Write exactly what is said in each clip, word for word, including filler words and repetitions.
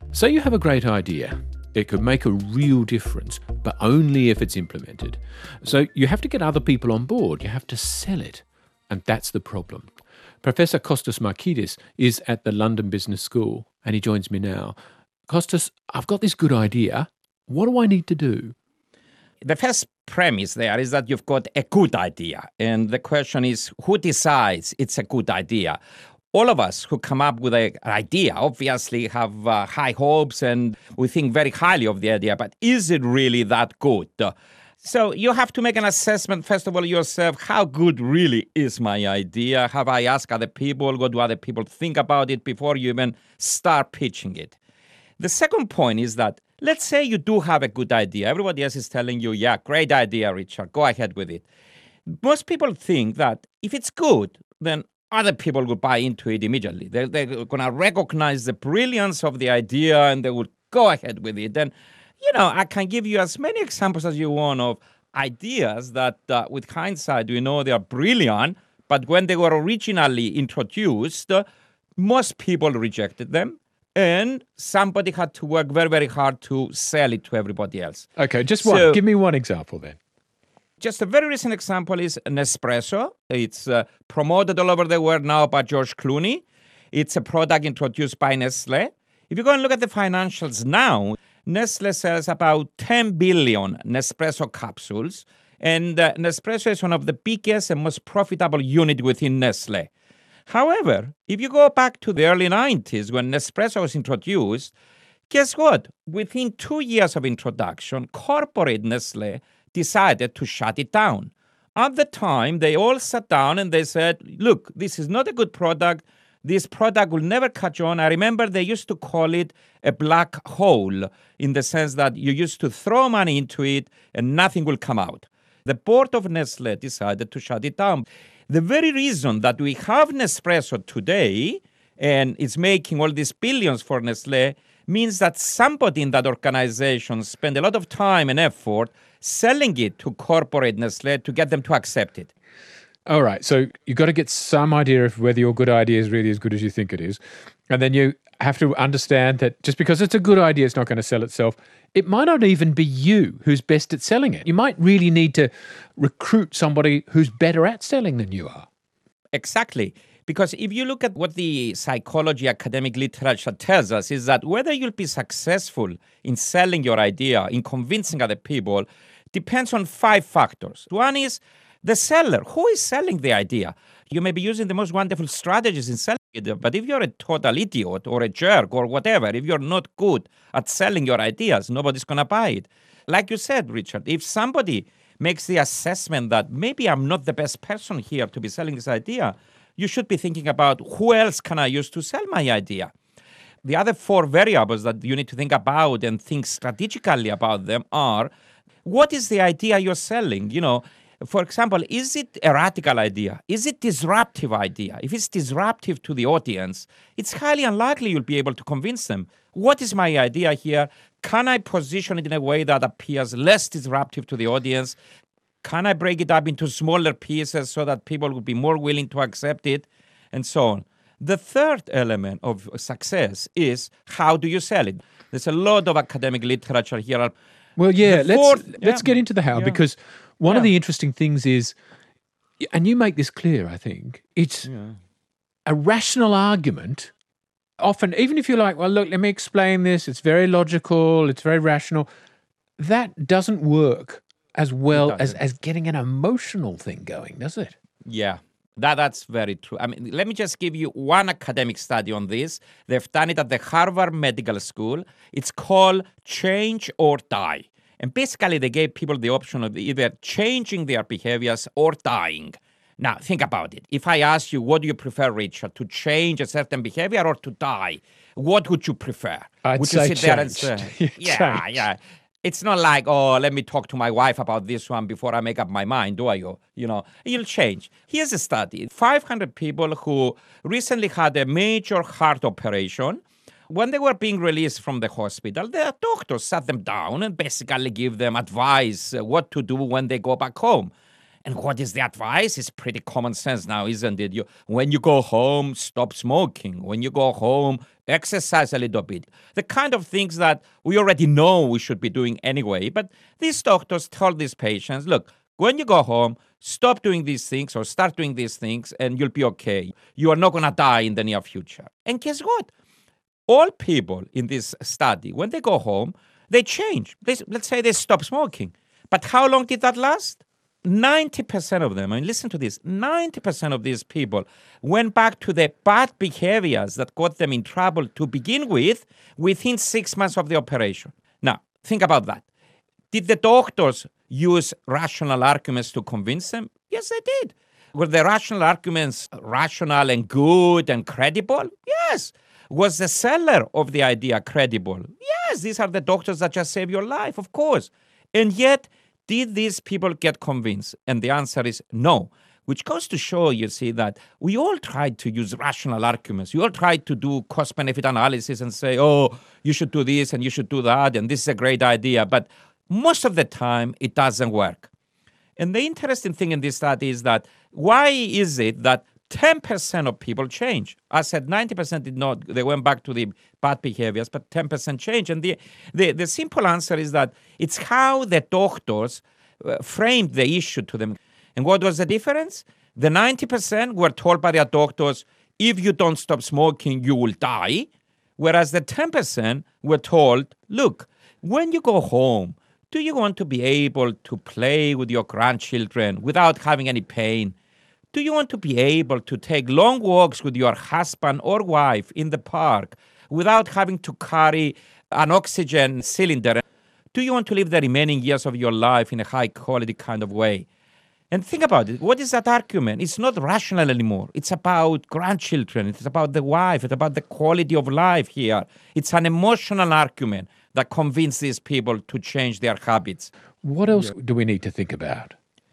Say you have a great idea. It could make a real difference, but only if it's implemented. So you have to get other people on board. You have to sell it. And that's the problem. Professor Kostas Markidis is at the London Business School, and he joins me now. Kostas, I've got this good idea. What do I need to do? The first premise there is that you've got a good idea. And the question is, who decides it's a good idea? All of us who come up with an idea obviously have uh, high hopes and we think very highly of the idea, but is it really that good? So you have to make an assessment, first of all, yourself. How good really is my idea? Have I asked other people? What do other people think about it before you even start pitching it? The second point is that, let's say you do have a good idea. Everybody else is telling you, yeah, great idea, Richard. Go ahead with it. Most people think that if it's good, then other people will buy into it immediately. They're, they're going to recognize the brilliance of the idea and they will go ahead with it. And, you know, I can give you as many examples as you want of ideas that, uh, with hindsight, we know they are brilliant, but when they were originally introduced, uh, most people rejected them. And somebody had to work very, very hard to sell it to everybody else. Okay, just one. So, give me one example then. Just a very recent example is Nespresso. It's uh, promoted all over the world now by George Clooney. It's a product introduced by Nestle. If you go and look at the financials now, Nestle sells about ten billion Nespresso capsules. And uh, Nespresso is one of the biggest and most profitable unit within Nestle. However, if you go back to the early nineties when Nespresso was introduced, guess what? Within two years of introduction, corporate Nestle decided to shut it down. At the time, they all sat down and they said, look, this is not a good product. This product will never catch on. I remember they used to call it a black hole in the sense that you used to throw money into it and nothing will come out. The board of Nestle decided to shut it down. The very reason that we have Nespresso today and it's making all these billions for Nestle means that somebody in that organization spent a lot of time and effort selling it to corporate Nestle to get them to accept it. All right. So you've got to get some idea of whether your good idea is really as good as you think it is. And then you have to understand that just because it's a good idea, it's not going to sell itself. It might not even be you who's best at selling it. You might really need to recruit somebody who's better at selling than you are. Exactly. Because if you look at what the psychology academic literature tells us is that whether you'll be successful in selling your idea, in convincing other people, depends on five factors. One is the seller. Who is selling the idea? You may be using the most wonderful strategies in selling it, but if you're a total idiot or a jerk or whatever, if you're not good at selling your ideas, nobody's going to buy it. Like you said, Richard, if somebody makes the assessment that maybe I'm not the best person here to be selling this idea, you should be thinking about who else can I use to sell my idea. The other four variables that you need to think about and think strategically about them are, what is the idea you're selling? You know, for example, is it a radical idea? Is it disruptive idea? If it's disruptive to the audience, it's highly unlikely you'll be able to convince them. What is my idea here? Can I position it in a way that appears less disruptive to the audience? Can I break it up into smaller pieces so that people will be more willing to accept it? And so on. The third element of success is how do you sell it? There's a lot of academic literature here. Well, yeah, let's fourth, let's yeah, get into the how, yeah. because one yeah. of the interesting things is, and you make this clear, I think, it's yeah. a rational argument. Often, even if you're like, well, look, let me explain this, it's very logical, it's very rational, that doesn't work as well as, as getting an emotional thing going, does it? Yeah, that, that's very true. I mean, let me just give you one academic study on this. They've done it at the Harvard Medical School. It's called Change or Die. And basically, they gave people the option of either changing their behaviors or dying. Now, think about it. If I ask you, what do you prefer, Richard, to change a certain behavior or to die? What would you prefer? I'd would say you sit there and change. say, yeah, Change. yeah. It's not like, oh, let me talk to my wife about this one before I make up my mind, do I? You know, you'll change. Here's a study. five hundred people who recently had a major heart operation. When they were being released from the hospital, their doctors sat them down and basically give them advice uh, what to do when they go back home. And what is the advice? It's pretty common sense now, isn't it? You, when you go home, stop smoking. When you go home, exercise a little bit, the kind of things that we already know we should be doing anyway. But these doctors told these patients, look, when you go home, stop doing these things or start doing these things and you'll be okay. You are not going to die in the near future. And guess what? All people in this study, when they go home, they change. They, let's say they stop smoking. But how long did that last? ninety percent of them, I mean, listen to this, ninety percent of these people went back to the bad behaviors that got them in trouble to begin with within six months of the operation. Now, think about that. Did the doctors use rational arguments to convince them? Yes, they did. Were the rational arguments rational and good and credible? Yes. Was the seller of the idea credible? Yes, these are the doctors that just save your life, of course. And yet, did these people get convinced? And the answer is no, which goes to show, you see, that we all tried to use rational arguments. We all tried to do cost-benefit analysis and say, oh, you should do this and you should do that, and this is a great idea. But most of the time, it doesn't work. And the interesting thing in this study is that why is it that ten percent of people change? I said ninety percent did not. They went back to the bad behaviors, but ten percent change. And the, the, the simple answer is that it's how the doctors uh, framed the issue to them. And what was the difference? The ninety percent were told by their doctors, if you don't stop smoking, you will die. Whereas the ten percent were told, look, when you go home, do you want to be able to play with your grandchildren without having any pain? Do you want to be able to take long walks with your husband or wife in the park without having to carry an oxygen cylinder? Do you want to live the remaining years of your life in a high-quality kind of way? And think about it. What is that argument? It's not rational anymore. It's about grandchildren. It's about the wife. It's about the quality of life here. It's an emotional argument that convinces these people to change their habits. What else do we need to think about?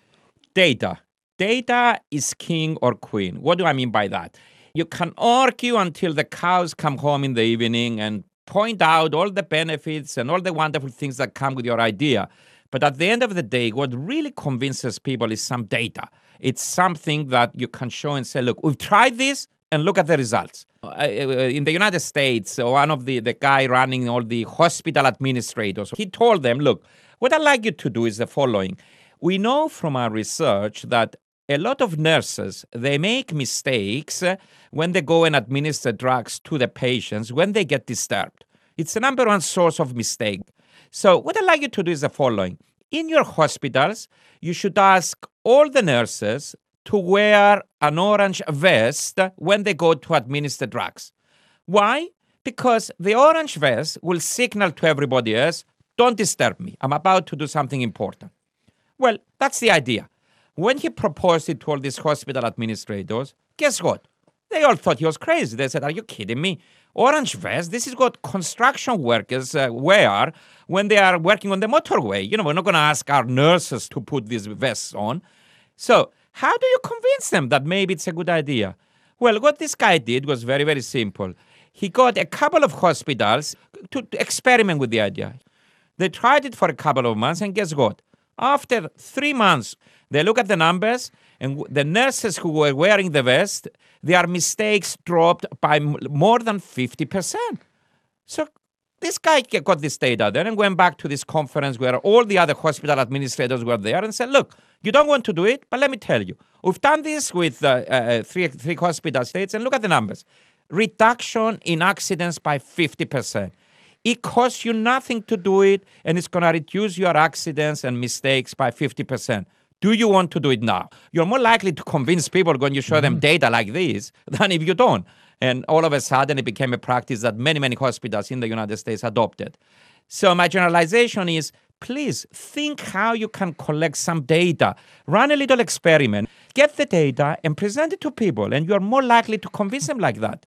Data. Data is king or queen. What do I mean by that? You can argue until the cows come home in the evening and point out all the benefits and all the wonderful things that come with your idea. But at the end of the day, what really convinces people is some data. It's something that you can show and say, look, we've tried this and look at the results. Uh, in the United States, one of the, the guy running all the hospital administrators, he told them, look, what I'd like you to do is the following. We know from our research that a lot of nurses, they make mistakes when they go and administer drugs to the patients when they get disturbed. It's the number one source of mistake. So what I'd like you to do is the following. In your hospitals, you should ask all the nurses to wear an orange vest when they go to administer drugs. Why? Because the orange vest will signal to everybody else, don't disturb me. I'm about to do something important. Well, that's the idea. When he proposed it to all these hospital administrators, guess what? They all thought he was crazy. They said, are you kidding me? Orange vest, this is what construction workers uh, wear when they are working on the motorway. You know, we're not going to ask our nurses to put these vests on. So how do you convince them that maybe it's a good idea? Well, what this guy did was very, very simple. He got a couple of hospitals to, to experiment with the idea. They tried it for a couple of months, and guess what? After three months, they look at the numbers, and the nurses who were wearing the vest, their mistakes dropped by more than fifty percent. So this guy got this data then and went back to this conference where all the other hospital administrators were there and said, look, you don't want to do it, but let me tell you. We've done this with uh, uh, three, three hospital states, and look at the numbers. Reduction in accidents by fifty percent. It costs you nothing to do it, and it's going to reduce your accidents and mistakes by fifty percent. Do you want to do it now? You're more likely to convince people when you show mm-hmm. them data like this than if you don't. And all of a sudden, it became a practice that many, many hospitals in the United States adopted. So my generalization is, please think how you can collect some data. Run a little experiment. Get the data and present it to people, and you're more likely to convince them like that.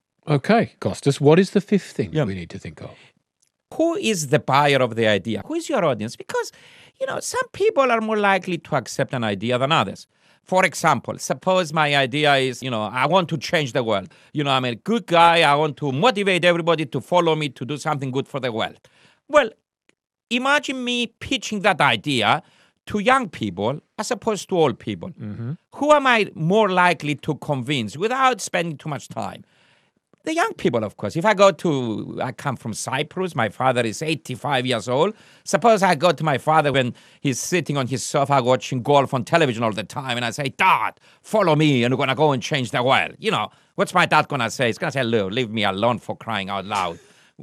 Okay, Kostas, what is the fifth thing yeah. we need to think of? Who is the buyer of the idea? Who is your audience? Because, you know, some people are more likely to accept an idea than others. For example, suppose my idea is, you know, I want to change the world. You know, I'm a good guy. I want to motivate everybody to follow me to do something good for the world. Well, imagine me pitching that idea to young people as opposed to old people. Mm-hmm. Who am I more likely to convince without spending too much time? The young people, of course. If I go to, I come from Cyprus. My father is eighty-five years old. Suppose I go to my father when he's sitting on his sofa watching golf on television all the time, and I say, Dad, follow me, and we're going to go and change the world. You know, what's my dad going to say? He's going to say, Lou, leave me alone, for crying out loud.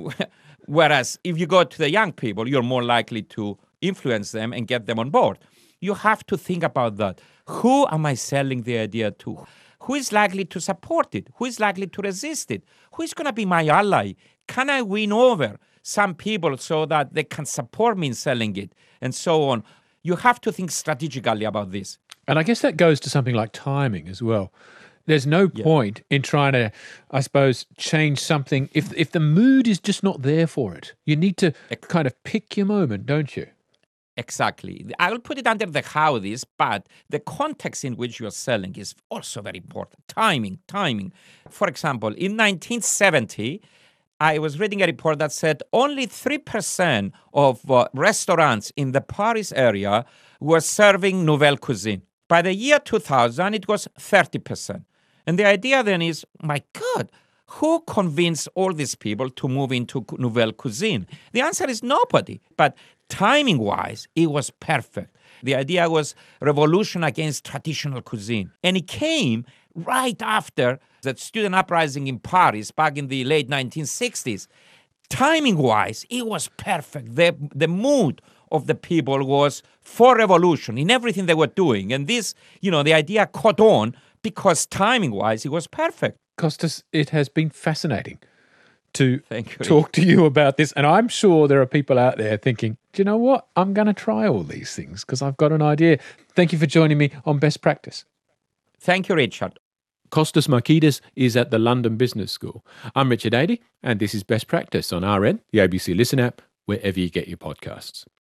Whereas if you go to the young people, you're more likely to influence them and get them on board. You have to think about that. Who am I selling the idea to? Who is likely to support it? Who is likely to resist it? Who is going to be my ally? Can I win over some people so that they can support me in selling it? And so on. You have to think strategically about this. And I guess that goes to something like timing as well. There's no Yeah. point in trying to, I suppose, change something if if the mood is just not there for it. You need to kind of pick your moment, don't you? Exactly. I will put it under the how this, but the context in which you're selling is also very important. Timing, timing. For example, in nineteen seventy, I was reading a report that said only three percent of uh, restaurants in the Paris area were serving nouvelle cuisine. By the year two thousand, it was thirty percent. And the idea then is, my God, who convinced all these people to move into cu- nouvelle cuisine? The answer is nobody. But timing-wise, it was perfect. The idea was revolution against traditional cuisine. And it came right after the student uprising in Paris back in the late nineteen sixties. Timing-wise, it was perfect. The, the mood of the people was for revolution in everything they were doing. And this, you know, the idea caught on because timing-wise, it was perfect. Costas, it has been fascinating to Thank you. talk to you about this. And I'm sure there are people out there thinking, do you know what? I'm going to try all these things because I've got an idea. Thank you for joining me on Best Practice. Thank you, Richard. Kostas Markidis is at the London Business School. I'm Richard Adey, and this is Best Practice on R N, the A B C Listen app, wherever you get your podcasts.